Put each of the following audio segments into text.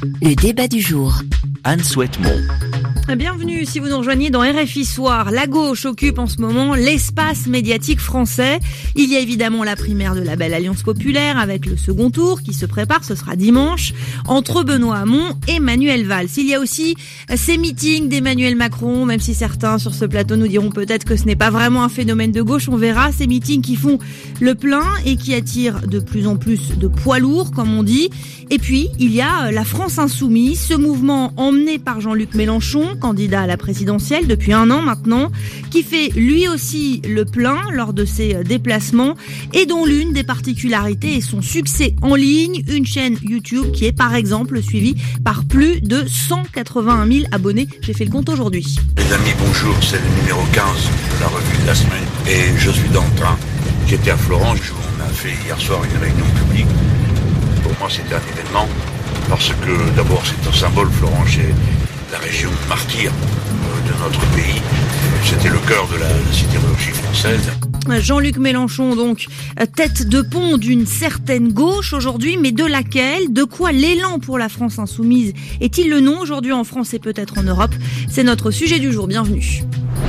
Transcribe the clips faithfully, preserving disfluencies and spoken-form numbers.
Le débat du jour. Anne Souhaitemont. Bienvenue si vous nous rejoignez dans R F I Soir. La gauche occupe en ce moment l'espace médiatique français. Il y a évidemment la primaire de la belle Alliance populaire avec le second tour qui se prépare, ce sera dimanche, entre Benoît Hamon et Manuel Valls. Il y a aussi ces meetings d'Emmanuel Macron, même si certains sur ce plateau nous diront peut-être que ce n'est pas vraiment un phénomène de gauche, on verra. Ces meetings qui font le plein et qui attirent de plus en plus de poids lourds, comme on dit. Et puis, il y a la France Insoumise, ce mouvement emmené par Jean-Luc Mélenchon, candidat à la présidentielle depuis un an maintenant, qui fait lui aussi le plein lors de ses déplacements et dont l'une des particularités est son succès en ligne, une chaîne YouTube qui est par exemple suivie par plus de cent quatre-vingt-un mille abonnés. J'ai fait le compte aujourd'hui. Les amis, bonjour, c'est le numéro quinze de la revue de la semaine et je suis dans le train. J'étais à Florence, on a fait hier soir une réunion publique. Pour moi, c'était un événement parce que d'abord, c'est un symbole. Florence est la région martyre de notre pays. C'était le cœur de la, la sidérurgie française. Jean-Luc Mélenchon, donc, tête de pont d'une certaine gauche aujourd'hui, mais de laquelle, de quoi l'élan pour la France Insoumise est-il le nom aujourd'hui en France et peut-être en Europe? C'est notre sujet du jour, bienvenue.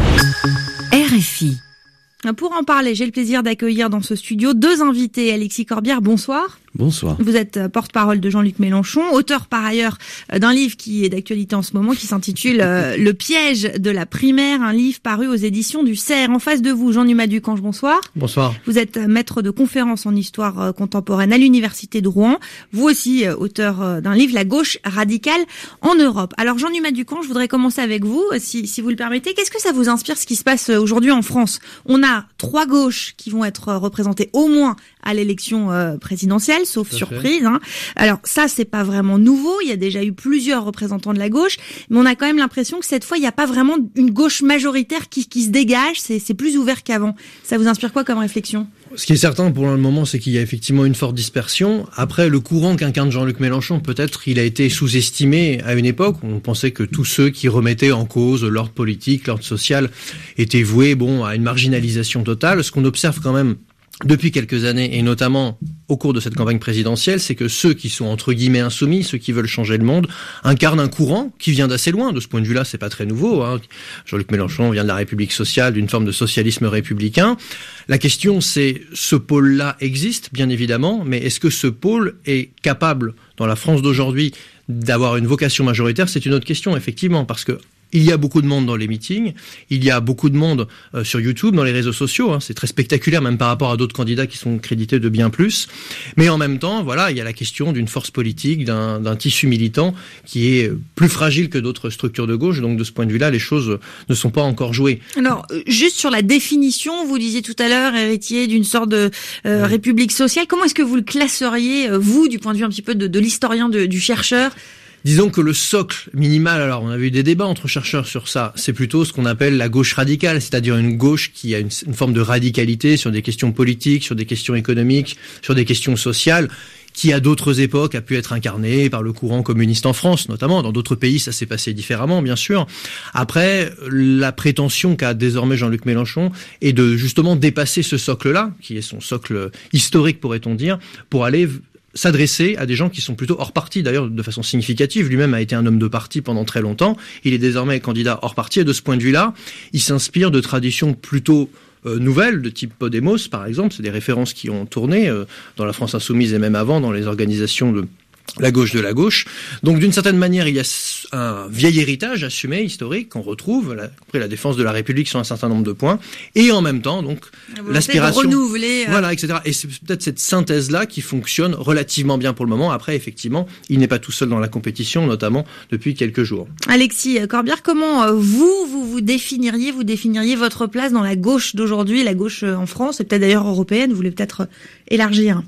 R F I. Pour en parler, j'ai le plaisir d'accueillir dans ce studio deux invités. Alexis Corbière, bonsoir. Bonsoir. Vous êtes porte-parole de Jean-Luc Mélenchon, auteur par ailleurs d'un livre qui est d'actualité en ce moment, qui s'intitule euh, Le piège de la primaire, un livre paru aux éditions du C E R. En face de vous, Jean-Numa Ducange, bonsoir. Bonsoir. Vous êtes maître de conférences en histoire contemporaine à l'Université de Rouen. Vous aussi, auteur d'un livre, La gauche radicale en Europe. Alors Jean-Numa Ducange, je voudrais commencer avec vous, si, si vous le permettez. Qu'est-ce que ça vous inspire, ce qui se passe aujourd'hui en France? On a trois gauches qui vont être représentées au moins à l'élection euh, présidentielle, sauf Tout surprise. Hein. Alors ça, c'est pas vraiment nouveau. Il y a déjà eu plusieurs représentants de la gauche, mais on a quand même l'impression que cette fois, il n'y a pas vraiment une gauche majoritaire qui, qui se dégage. C'est, c'est plus ouvert qu'avant. Ça vous inspire quoi comme réflexion? Ce qui est certain pour le moment, c'est qu'il y a effectivement une forte dispersion. Après, le courant qu'incarne Jean-Luc Mélenchon, peut-être il a été sous-estimé à une époque. On pensait que tous ceux qui remettaient en cause l'ordre politique, l'ordre social, étaient voués bon, à une marginalisation totale. Ce qu'on observe quand même depuis quelques années, et notamment au cours de cette campagne présidentielle, c'est que ceux qui sont entre guillemets insoumis, ceux qui veulent changer le monde, incarnent un courant qui vient d'assez loin. De ce point de vue-là, c'est pas très nouveau. Hein. Jean-Luc Mélenchon vient de la République sociale, d'une forme de socialisme républicain. La question, c'est, ce pôle-là existe, bien évidemment, mais est-ce que ce pôle est capable, dans la France d'aujourd'hui, d'avoir une vocation majoritaire? C'est une autre question, effectivement, parce que il y a beaucoup de monde dans les meetings, il y a beaucoup de monde euh, sur YouTube, dans les réseaux sociaux, hein, c'est très spectaculaire même par rapport à d'autres candidats qui sont crédités de bien plus. Mais en même temps, voilà, il y a la question d'une force politique, d'un, d'un tissu militant qui est plus fragile que d'autres structures de gauche. Donc de ce point de vue-là, les choses ne sont pas encore jouées. Alors, juste sur la définition, vous disiez tout à l'heure, héritier d'une sorte de euh, oui. république sociale. Comment est-ce que vous le classeriez, euh, vous, du point de vue un petit peu de, de l'historien, de, du chercheur? Disons que le socle minimal, alors on avait eu des débats entre chercheurs sur ça, c'est plutôt ce qu'on appelle la gauche radicale, c'est-à-dire une gauche qui a une, une forme de radicalité sur des questions politiques, sur des questions économiques, sur des questions sociales, qui à d'autres époques a pu être incarnée par le courant communiste en France, notamment. Dans d'autres pays, ça s'est passé différemment, bien sûr. Après, la prétention qu'a désormais Jean-Luc Mélenchon est de justement dépasser ce socle-là, qui est son socle historique, pourrait-on dire, pour aller s'adresser à des gens qui sont plutôt hors parti, d'ailleurs de façon significative. Lui-même a été un homme de parti pendant très longtemps. Il est désormais candidat hors parti et de ce point de vue-là, il s'inspire de traditions plutôt euh, nouvelles, de type Podemos par exemple. C'est des références qui ont tourné euh, dans la France Insoumise et même avant dans les organisations de la gauche de la gauche. Donc d'une certaine manière, il y a un vieil héritage assumé, historique, qu'on retrouve, la, compris la défense de la République sur un certain nombre de points, et en même temps, donc, l'aspiration... renouveler... Euh... Voilà, et cetera. Et c'est peut-être cette synthèse-là qui fonctionne relativement bien pour le moment. Après, effectivement, il n'est pas tout seul dans la compétition, notamment depuis quelques jours. Alexis Corbière, comment vous, vous vous définiriez, vous définiriez votre place dans la gauche d'aujourd'hui, la gauche en France, et peut-être d'ailleurs européenne, vous voulez peut-être élargir?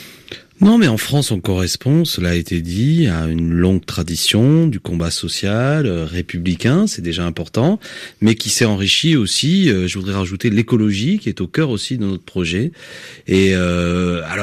Non, mais en France, on correspond, cela a été dit, à une longue tradition du combat social, euh, républicain, c'est déjà important, mais qui s'est enrichi aussi, euh, je voudrais rajouter l'écologie, qui est au cœur aussi de notre projet. Et euh, alors,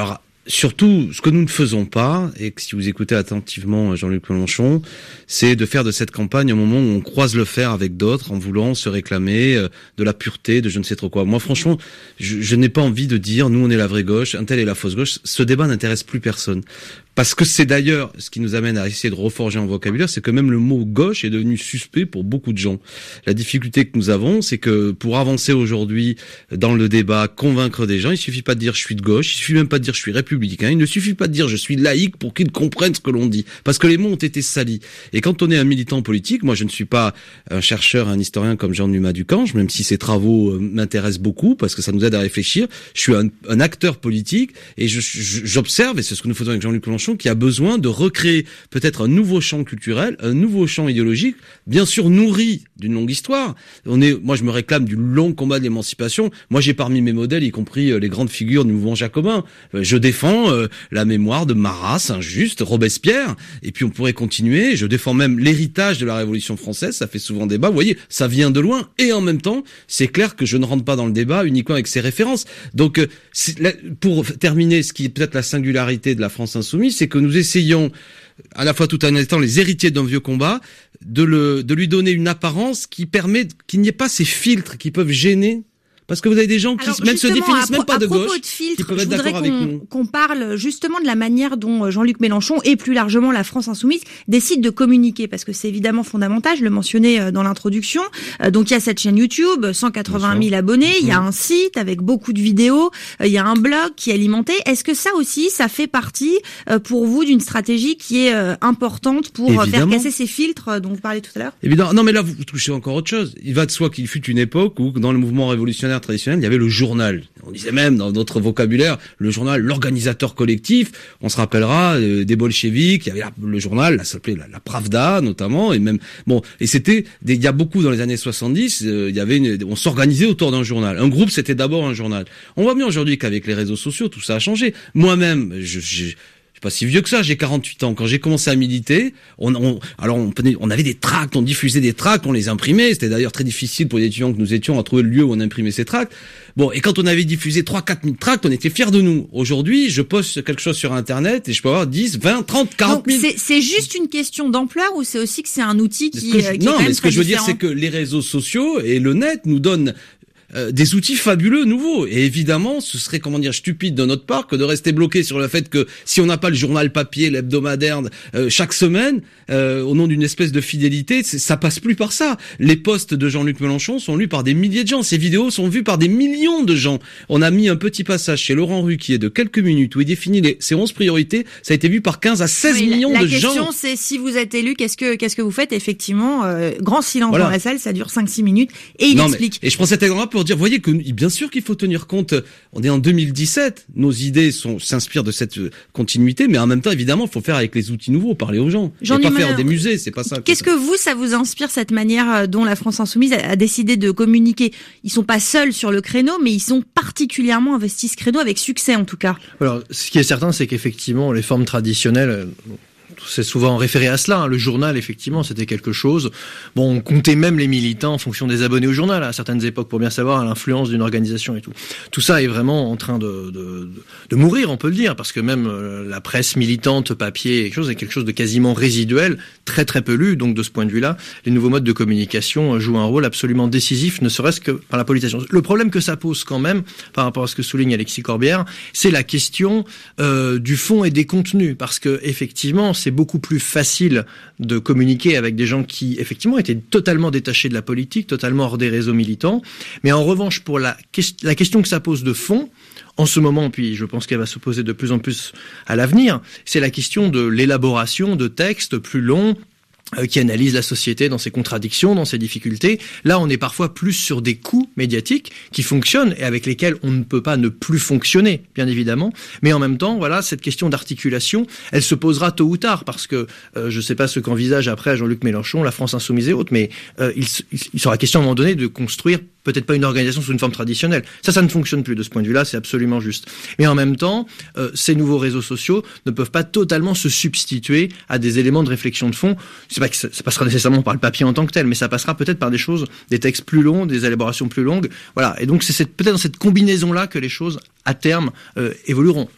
surtout, ce que nous ne faisons pas, et que si vous écoutez attentivement Jean-Luc Mélenchon, c'est de faire de cette campagne un moment où on croise le fer avec d'autres en voulant se réclamer de la pureté, de je ne sais trop quoi. Moi, franchement, je, je n'ai pas envie de dire, nous, on est la vraie gauche, un tel est la fausse gauche. Ce débat n'intéresse plus personne. Parce que c'est d'ailleurs ce qui nous amène à essayer de reforger un vocabulaire, c'est que même le mot gauche est devenu suspect pour beaucoup de gens. La difficulté que nous avons, c'est que pour avancer aujourd'hui dans le débat, convaincre des gens, il suffit pas de dire je suis de gauche, il suffit même pas de dire je suis républicain, il ne suffit pas de dire je suis laïque pour qu'ils comprennent ce que l'on dit. Parce que les mots ont été salis. Et quand on est un militant politique, moi je ne suis pas un chercheur, un historien comme Jean-Numa Ducange, même si ses travaux m'intéressent beaucoup parce que ça nous aide à réfléchir, je suis un, un acteur politique et je, je, j'observe, et c'est ce que nous faisons avec Jean-Luc Mélenchon, qui a besoin de recréer peut-être un nouveau champ culturel, un nouveau champ idéologique, bien sûr nourri d'une longue histoire. On est, moi je me réclame du long combat de l'émancipation. Moi j'ai parmi mes modèles, y compris les grandes figures du mouvement jacobin. Je défends euh, la mémoire de Marat, Saint-Just, Robespierre, et puis on pourrait continuer. Je défends même l'héritage de la Révolution française, ça fait souvent débat. Vous voyez, ça vient de loin, et en même temps, c'est clair que je ne rentre pas dans le débat uniquement avec ces références. Donc, euh, pour terminer, ce qui est peut-être la singularité de la France insoumise, c'est que nous essayons, à la fois tout en étant les héritiers d'un vieux combat, de, le, de lui donner une apparence qui permet qu'il n'y ait pas ces filtres qui peuvent gêner. Parce que vous avez des gens qui Alors, même se définissent même pas de gauche, de filtre, qui peuvent être d'accord avec nous. Qu'on parle justement de la manière dont Jean-Luc Mélenchon et plus largement la France insoumise décident de communiquer, parce que c'est évidemment fondamental. Je le mentionnais dans l'introduction. Donc il y a cette chaîne YouTube, cent quatre-vingt mille abonnés, il y a un site avec beaucoup de vidéos, il y a un blog qui est alimenté. Est-ce que ça aussi, ça fait partie pour vous d'une stratégie qui est importante pour évidemment faire casser ces filtres dont vous parlez tout à l'heure? Évidemment. Non, mais là vous touchez encore autre chose. Il va de soi qu'il fut une époque où dans le mouvement révolutionnaire traditionnel, il y avait le journal. On disait même dans notre vocabulaire, le journal, l'organisateur collectif. On se rappellera euh, des bolcheviks, il y avait la, le journal, ça s'appelait la, la Pravda notamment, et même bon, et c'était, des, il y a beaucoup dans les années soixante-dix, euh, il y avait, une, on s'organisait autour d'un journal. Un groupe, c'était d'abord un journal. On voit bien aujourd'hui qu'avec les réseaux sociaux, tout ça a changé. Moi-même, je, je Je suis pas si vieux que ça, j'ai quarante-huit ans. Quand j'ai commencé à militer, on, on alors on, on avait des tracts, on diffusait des tracts, on les imprimait. C'était d'ailleurs très difficile pour les étudiants que nous étions à trouver le lieu où on imprimait ces tracts. Bon, et quand on avait diffusé trois quatre mille tracts, on était fiers de nous. Aujourd'hui, je poste quelque chose sur Internet et je peux avoir dix, vingt, trente, quarante mille. Donc c'est, c'est juste une question d'ampleur ou c'est aussi que c'est un outil qui, je, euh, qui non, est mais ce que je veux différent. dire, c'est que les réseaux sociaux et le net nous donnent Euh, des outils fabuleux nouveaux, et évidemment ce serait, comment dire, stupide de notre part que de rester bloqué sur le fait que si on n'a pas le journal papier, l'hebdomadaire euh, chaque semaine euh, au nom d'une espèce de fidélité, ça passe plus par ça. Les posts de Jean-Luc Mélenchon sont lus par des milliers de gens, ces vidéos sont vues par des millions de gens. On a mis un petit passage chez Laurent Ruquier de quelques minutes où il définit les, ses onze priorités, ça a été vu par quinze à seize oui, millions la, de la gens. La question c'est, si vous êtes élu, qu'est-ce que qu'est-ce que vous faites? Effectivement, euh, grand silence voilà. dans la salle, ça dure cinq six minutes et il non, explique. Mais, et je prends cet exemple pour dire, vous voyez que bien sûr qu'il faut tenir compte, on est en deux mille dix-sept, nos idées sont, s'inspirent de cette continuité, mais en même temps, évidemment, il faut faire avec les outils nouveaux, parler aux gens. Et pas faire des musées, c'est pas ça. Qu'est-ce que vous, ça vous inspire, cette manière dont la France insoumise a, a décidé de communiquer? Ils sont pas seuls sur le créneau, mais ils sont particulièrement investis ce créneau, avec succès en tout cas. Alors, ce qui est certain, c'est qu'effectivement, les formes traditionnelles, c'est souvent référé à cela. Hein. Le journal, effectivement, c'était quelque chose. Bon, on comptait même les militants en fonction des abonnés au journal à certaines époques pour bien savoir l'influence d'une organisation et tout. Tout ça est vraiment en train de, de, de mourir, on peut le dire, parce que même la presse militante, papier, quelque chose, est quelque chose de quasiment résiduel, très très peu lu. Donc de ce point de vue-là, les nouveaux modes de communication jouent un rôle absolument décisif, ne serait-ce que par la politisation. Le problème que ça pose quand même, par rapport à ce que souligne Alexis Corbière, c'est la question euh, du fond et des contenus, parce que effectivement, c'est beaucoup plus facile de communiquer avec des gens qui, effectivement, étaient totalement détachés de la politique, totalement hors des réseaux militants. Mais en revanche, pour la, la question que ça pose de fond, en ce moment, puis je pense qu'elle va se poser de plus en plus à l'avenir, c'est la question de l'élaboration de textes plus longs, qui analyse la société dans ses contradictions, dans ses difficultés. Là, on est parfois plus sur des coups médiatiques qui fonctionnent et avec lesquels on ne peut pas ne plus fonctionner, bien évidemment. Mais en même temps, voilà, cette question d'articulation, elle se posera tôt ou tard parce que euh, je ne sais pas ce qu'envisage après Jean-Luc Mélenchon, la France insoumise et autres, mais euh, il, il sera question à un moment donné de construire peut-être pas une organisation sous une forme traditionnelle. Ça, ça ne fonctionne plus de ce point de vue-là, c'est absolument juste. Mais en même temps, euh, ces nouveaux réseaux sociaux ne peuvent pas totalement se substituer à des éléments de réflexion de fond. C'est pas que ça, ça passera nécessairement par le papier en tant que tel, mais ça passera peut-être par des choses, des textes plus longs, des élaborations plus longues. Voilà. Et donc, c'est cette, peut-être dans cette combinaison-là que les choses, à terme, euh, évolueront.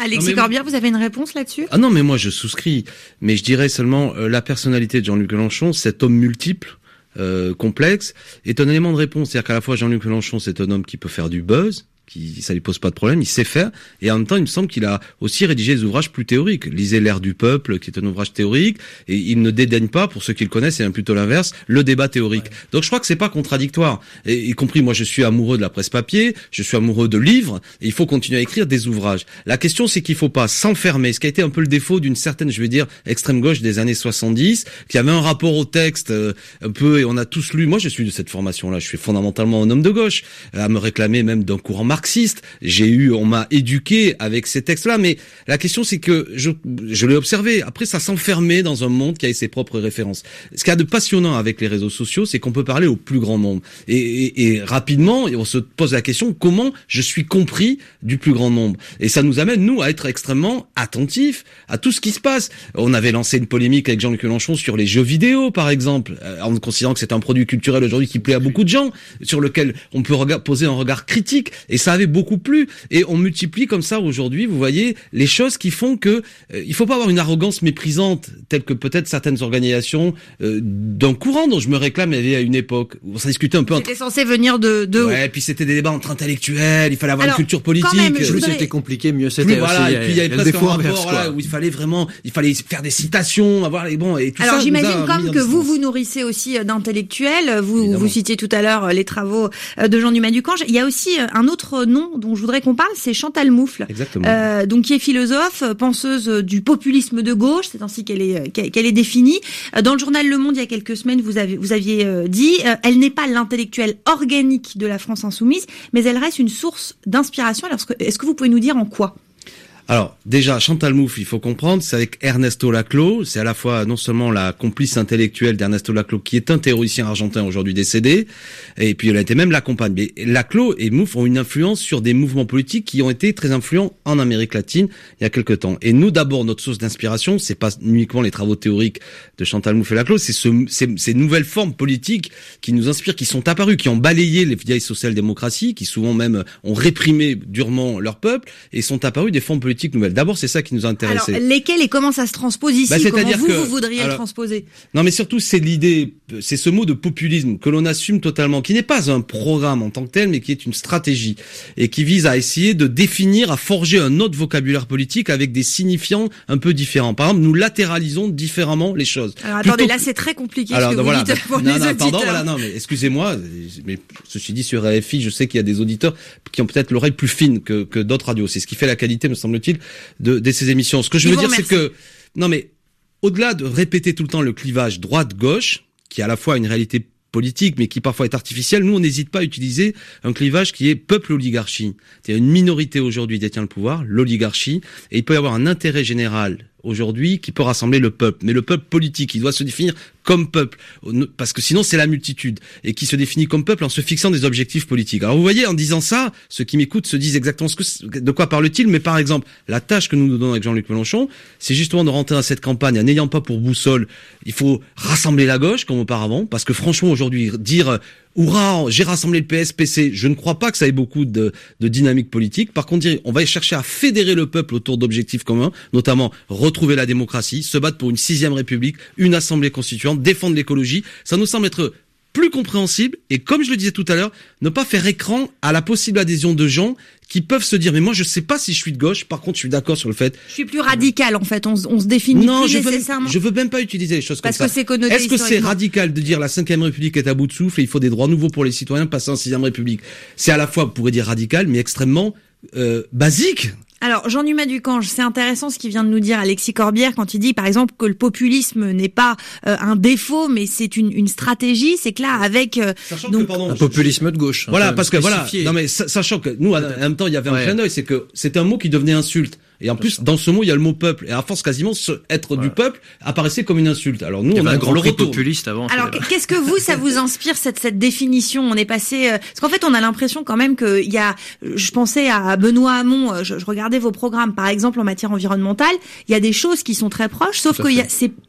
Alexis mais... Corbière, vous avez une réponse là-dessus? Ah non, mais moi je souscris. Mais je dirais seulement euh, la personnalité de Jean-Luc Mélenchon, cet homme multiple, euh, complexe, est un élément de réponse. C'est-à-dire qu'à la fois Jean-Luc Mélenchon, c'est un homme qui peut faire du buzz, qui ça lui pose pas de problème, il sait faire, et en même temps il me semble qu'il a aussi rédigé des ouvrages plus théoriques. Lisez L'ère du peuple, qui est un ouvrage théorique, et il ne dédaigne pas, pour ceux qui le connaissent, c'est même plutôt l'inverse, le débat théorique. Ouais. Donc je crois que c'est pas contradictoire, et, y compris moi je suis amoureux de la presse papier, je suis amoureux de livres, et il faut continuer à écrire des ouvrages. La question c'est qu'il faut pas s'enfermer, ce qui a été un peu le défaut d'une certaine, je vais dire, extrême gauche des années soixante-dix, qui avait un rapport au texte euh, un peu, et on a tous lu, moi je suis de cette formation-là, je suis fondamentalement un homme de gauche, à me réclamer même d'un courant marxiste. J'ai eu, on m'a éduqué avec ces textes-là, mais la question c'est que je, je l'ai observé. Après, ça s'enfermait dans un monde qui avait ses propres références. Ce qu'il y a de passionnant avec les réseaux sociaux, c'est qu'on peut parler au plus grand nombre. Et, et, et rapidement, on se pose la question comment je suis compris du plus grand nombre. Et ça nous amène nous à être extrêmement attentifs à tout ce qui se passe. On avait lancé une polémique avec Jean-Luc Mélenchon sur les jeux vidéo, par exemple, en considérant que c'est un produit culturel aujourd'hui qui plaît à beaucoup de gens, sur lequel on peut poser un regard critique. Et ça avait beaucoup beaucoup plus, et on multiplie comme ça aujourd'hui, vous voyez, les choses qui font que euh, il faut pas avoir une arrogance méprisante telle que peut-être certaines organisations euh, d'un courant dont je me réclame. Il y a une époque où ça discutait un peu. C'était entre... censé venir de de. Ouais, et puis c'était des débats entre intellectuels, il fallait avoir Alors, une culture politique. Même, plus voudrais... c'était compliqué, mieux c'était. Voilà, aussi, et puis il y avait presque un rapport inverse, voilà, où il fallait vraiment, il fallait faire des citations, avoir les bons et tout Alors, ça. Alors j'imagine comme que vous vous nourrissez aussi d'intellectuels. Vous Évidemment. vous citiez tout à l'heure les travaux de Jean Dumas Ducange. Il y a aussi un autre nom dont je voudrais qu'on parle, c'est Chantal Moufle. Exactement. Euh, donc qui est philosophe, penseuse du populisme de gauche, c'est ainsi qu'elle est qu'elle est définie. Dans le journal Le Monde il y a quelques semaines, vous avez vous aviez dit, euh, elle n'est pas l'intellectuelle organique de la France insoumise, mais elle reste une source d'inspiration. Alors est-ce que vous pouvez nous dire en quoi ? Alors, déjà, Chantal Moufle, il faut comprendre, c'est avec Ernesto Laclau, c'est à la fois non seulement la complice intellectuelle d'Ernesto Laclau, qui est un théoricien argentin aujourd'hui décédé, et puis elle a été même la compagne. Mais Laclau et Moufle ont une influence sur des mouvements politiques qui ont été très influents en Amérique latine il y a quelque temps. Et nous, d'abord, notre source d'inspiration, c'est pas uniquement les travaux théoriques de Chantal Moufle et Laclau, c'est ce, ces, ces nouvelles formes politiques qui nous inspirent, qui sont apparues, qui ont balayé les vieilles social-démocraties, qui souvent même ont réprimé durement leur peuple, et sont apparues des formes politiques nouvelles. D'abord, c'est ça qui nous a intéressés. Alors, lesquelles et comment ça se transpose ici? Bah, comment vous, que, vous voudriez alors, le transposer? Non, mais surtout, c'est l'idée, c'est ce mot de populisme que l'on assume totalement, qui n'est pas un programme en tant que tel, mais qui est une stratégie et qui vise à essayer de définir, à forger un autre vocabulaire politique avec des signifiants un peu différents. Par exemple, nous latéralisons différemment les choses. Alors, attendez, Plutôt... là, c'est très compliqué alors, ce que voilà, vous dites pour non, les non, auditeurs. Pardon, voilà, non, mais excusez-moi, mais ceci dit, sur R F I, je sais qu'il y a des auditeurs qui ont peut-être l'oreille plus fine que, que d'autres radios. C'est ce qui fait la qualité, me semble-t-il, de, de ces émissions. Ce que je veux dire, c'est que, non mais, au-delà de répéter tout le temps le clivage droite-gauche, qui est à la fois une réalité politique, mais qui parfois est artificielle, nous on n'hésite pas à utiliser un clivage qui est peuple-oligarchie. C'est une minorité aujourd'hui détient le pouvoir, l'oligarchie, et il peut y avoir un intérêt général aujourd'hui qui peut rassembler le peuple. Mais le peuple politique, il doit se définir comme peuple, parce que sinon c'est la multitude, et qui se définit comme peuple en se fixant des objectifs politiques. Alors vous voyez, en disant ça, ceux qui m'écoutent se disent exactement ce que, de quoi parle-t-il, mais par exemple, la tâche que nous nous donnons avec Jean-Luc Mélenchon, c'est justement de rentrer dans cette campagne en n'ayant pas pour boussole, il faut rassembler la gauche comme auparavant, parce que franchement aujourd'hui, dire Hurrah, j'ai rassemblé le P S P C. Je ne crois pas que ça ait beaucoup de, de dynamique politique. Par contre, dire, on va chercher à fédérer le peuple autour d'objectifs communs, notamment retrouver la démocratie, se battre pour une sixième république, une assemblée constituante, défendre l'écologie. Ça nous semble être plus compréhensible et, comme je le disais tout à l'heure, ne pas faire écran à la possible adhésion de gens qui peuvent se dire mais moi je sais pas si je suis de gauche, par contre je suis d'accord sur le fait. Je suis plus radical en fait, on, on se définit non, plus je nécessairement. Non, je veux même pas utiliser les choses Parce comme que ça. c'est connoté. Est-ce que c'est radical de dire la cinquième République est à bout de souffle et il faut des droits nouveaux pour les citoyens passer en sixième République? C'est à la fois, on pourrait dire radical, mais extrêmement euh, basique. Alors, Jean Dumas Ducange, c'est intéressant ce qu'il vient de nous dire Alexis Corbière quand il dit, par exemple, que le populisme n'est pas euh, un défaut, mais c'est une, une stratégie. C'est que là, avec euh, donc, que, pardon, un populisme de gauche. Voilà, parce que voilà, non mais sachant que nous, en même temps, il y avait un ouais. clin d'œil, c'est que c'est un mot qui devenait insulte. Et en plus, dans ce mot, il y a le mot peuple. Et à force, quasiment, ce être ouais. du peuple apparaissait comme une insulte. Alors nous, on a un grand le retour populiste avant. Alors, qu'est-ce que vous, ça vous inspire cette cette définition? On est passé, euh, parce qu'en fait, on a l'impression quand même qu'il y a. Je pensais à Benoît Hamon. Je, je regardais vos programmes, par exemple, en matière environnementale. Il y a des choses qui sont très proches, sauf qu'il y a c'est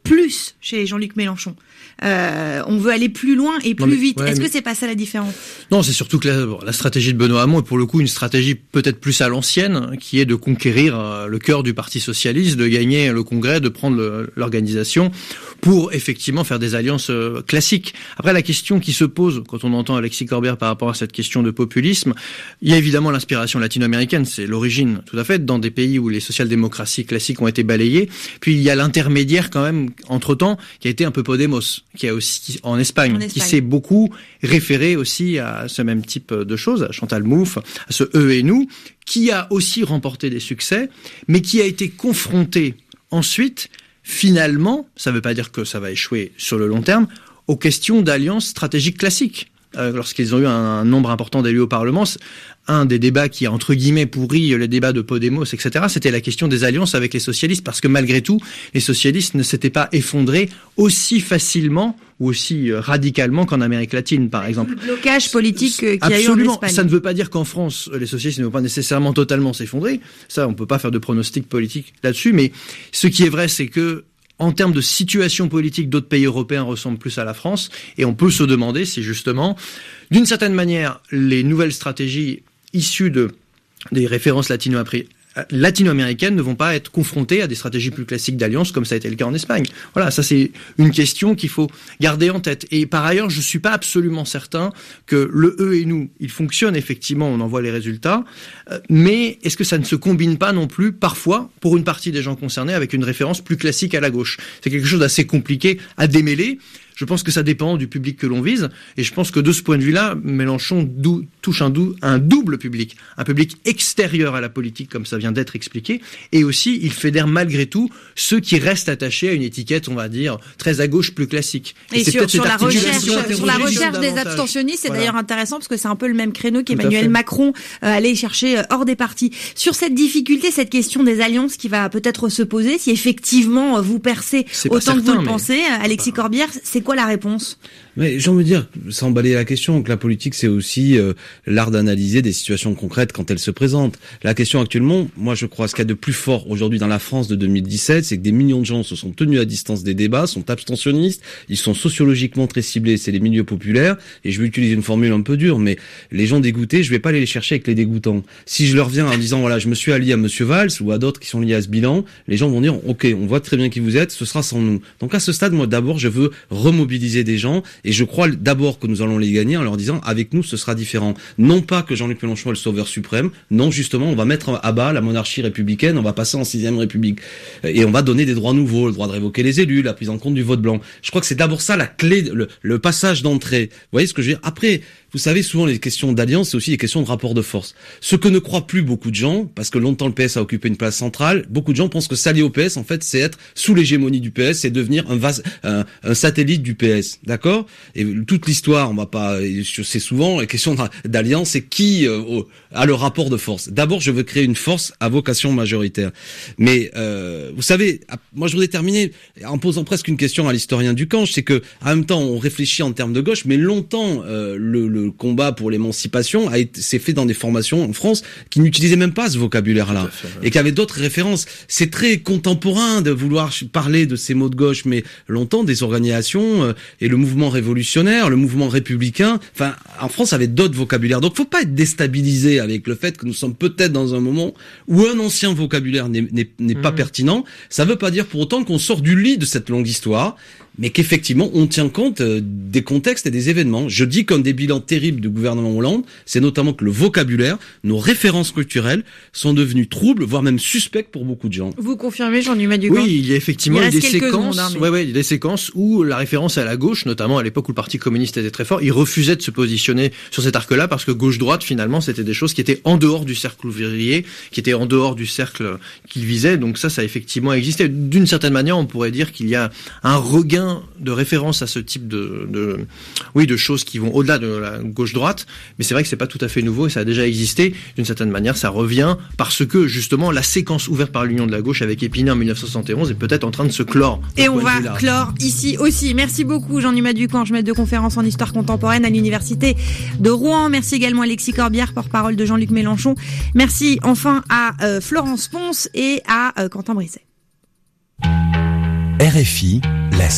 plus chez Jean-Luc Mélenchon. Euh, on veut aller plus loin et plus mais, vite. ouais, Est-ce mais... que c'est pas ça la différence? Non, c'est surtout que la, la stratégie de Benoît Hamon est pour le coup une stratégie peut-être plus à l'ancienne, qui est de conquérir euh, le cœur du Parti socialiste, de gagner le Congrès, de prendre le, l'organisation pour effectivement faire des alliances euh, classiques. Après, la question qui se pose quand on entend Alexis Corbière par rapport à cette question de populisme, il y a évidemment l'inspiration latino-américaine, c'est l'origine tout à fait, dans des pays où les social-démocraties classiques ont été balayées. Puis il y a l'intermédiaire quand même, entre-temps, qui a été un peu Podemos, qui a aussi en Espagne, en Espagne. qui s'est beaucoup référé aussi à ce même type de choses, à Chantal Mouffe, à ce eux et nous, qui a aussi remporté des succès, mais qui a été confronté ensuite, finalement, ça ne veut pas dire que ça va échouer sur le long terme, aux questions d'alliances stratégiques classiques. Euh, lorsqu'ils ont eu un, un nombre important d'élus au Parlement, un des débats qui a entre guillemets pourri les débats de Podemos, et cetera, c'était la question des alliances avec les socialistes, parce que malgré tout, les socialistes ne s'étaient pas effondrés aussi facilement ou aussi radicalement qu'en Amérique latine, par exemple. Le blocage politique qu'il y a eu en Absolument. Espagne. Ça ne veut pas dire qu'en France, les socialistes ne vont pas nécessairement totalement s'effondrer. Ça, on peut pas faire de pronostic politique là-dessus, mais ce qui est vrai, c'est que en termes de situation politique, d'autres pays européens ressemblent plus à la France, et on peut se demander si justement, d'une certaine manière, les nouvelles stratégies issues de des références latino-américaines latino-américaines ne vont pas être confrontées à des stratégies plus classiques d'alliance comme ça a été le cas en Espagne. Voilà, ça c'est une question qu'il faut garder en tête. Et par ailleurs, je suis pas absolument certain que le eux et nous, il fonctionne effectivement, on en voit les résultats, mais est-ce que ça ne se combine pas non plus parfois pour une partie des gens concernés avec une référence plus classique à la gauche? C'est quelque chose d'assez compliqué à démêler. Je pense que ça dépend du public que l'on vise, et je pense que de ce point de vue-là, Mélenchon dou- touche un, dou- un double public, un public extérieur à la politique, comme ça vient d'être expliqué, et aussi il fédère malgré tout ceux qui restent attachés à une étiquette, on va dire, très à gauche, plus classique. Et, et sur, sur la recherche, sur la recherche des abstentionnistes, c'est voilà. D'ailleurs intéressant parce que c'est un peu le même créneau qu'Emmanuel Macron euh, allait chercher euh, hors des partis. Sur cette difficulté, cette question des alliances qui va peut-être se poser, si effectivement euh, vous percez c'est autant certain, que vous le mais... pensez, Alexis bah... Corbière, c'est quoi la réponse? Mais j'ai envie de dire, sans balayer la question, que la politique c'est aussi euh, l'art d'analyser des situations concrètes quand elles se présentent. La question actuellement, moi je crois, ce qu'il y a de plus fort aujourd'hui dans la France de deux mille dix-sept, c'est que des millions de gens se sont tenus à distance des débats, sont abstentionnistes, ils sont sociologiquement très ciblés, c'est les milieux populaires, et je vais utiliser une formule un peu dure, mais les gens dégoûtés, je vais pas aller les chercher avec les dégoûtants. Si je leur viens en disant, voilà, je me suis allié à Monsieur Valls ou à d'autres qui sont liés à ce bilan, les gens vont dire, ok, on voit très bien qui vous êtes, ce sera sans nous. Donc à ce stade, moi d'abord, je veux remobiliser des gens, et je crois d'abord que nous allons les gagner en leur disant avec nous ce sera différent. Non pas que Jean-Luc Mélenchon est le sauveur suprême, non justement on va mettre à bas la monarchie républicaine, on va passer en sixième république et on va donner des droits nouveaux, le droit de révoquer les élus, la prise en compte du vote blanc. Je crois que c'est d'abord ça la clé, le, le passage d'entrée. Vous voyez ce que je veux dire? Après, vous savez, souvent les questions d'alliance, c'est aussi des questions de rapport de force. Ce que ne croient plus beaucoup de gens, parce que longtemps le P S a occupé une place centrale, beaucoup de gens pensent que s'allier au P S, en fait, c'est être sous l'hégémonie du P S, c'est devenir un, vas- un, un satellite du P S, d'accord? Et toute l'histoire, on va pas, c'est souvent la question d'alliance, c'est qui euh, a le rapport de force. D'abord, je veux créer une force à vocation majoritaire. Mais euh, vous savez, moi je voudrais terminer en posant presque une question à l'historien Ducange, c'est que en même temps on réfléchit en termes de gauche, mais longtemps euh, le, le combat pour l'émancipation a été, s'est fait dans des formations en France qui n'utilisaient même pas ce vocabulaire-là fait, ouais. et qui avaient d'autres références. C'est très contemporain de vouloir parler de ces mots de gauche, mais longtemps des organisations euh, et le mouvement révolutionnaire, le mouvement républicain, enfin en France avait d'autres vocabulaires. Donc faut pas être déstabilisé avec le fait que nous sommes peut-être dans un moment où un ancien vocabulaire n'est, n'est, n'est mmh. pas pertinent. Ça veut pas dire pour autant qu'on sort du lit de cette longue histoire, mais qu'effectivement, on tient compte euh, des contextes et des événements. Je dis qu'un des bilans terribles du gouvernement Hollande, c'est notamment que le vocabulaire, nos références culturelles, sont devenues troubles, voire même suspectes pour beaucoup de gens. Vous confirmez, Jean-Dumas Dugan? Oui, il y a effectivement il des séquences, secondes, hein, mais... ouais, ouais, des séquences où la référence à la gauche, notamment à l'époque où le Parti communiste était très fort, il refusait de se positionner sur cet arc-là parce que gauche-droite, finalement, c'était des choses qui étaient en dehors du cercle ouvrier, qui étaient en dehors du cercle qu'il visait. Donc ça, ça a effectivement existé. D'une certaine manière, on pourrait dire qu'il y a un regain de référence à ce type de, de, oui, de choses qui vont au-delà de la gauche-droite, mais c'est vrai que c'est pas tout à fait nouveau et ça a déjà existé. D'une certaine manière, ça revient parce que justement la séquence ouverte par l'Union de la gauche avec Épinay en dix-neuf cent soixante et onze est peut-être en train de se clore. Et on va clore ici aussi. Merci beaucoup Jean-Dumas Ducange, maître de conférence en histoire contemporaine à l'université de Rouen. Merci également Alexis Corbière, porte-parole de Jean-Luc Mélenchon. Merci enfin à euh, Florence Ponce et à euh, Quentin Brisset. R F I,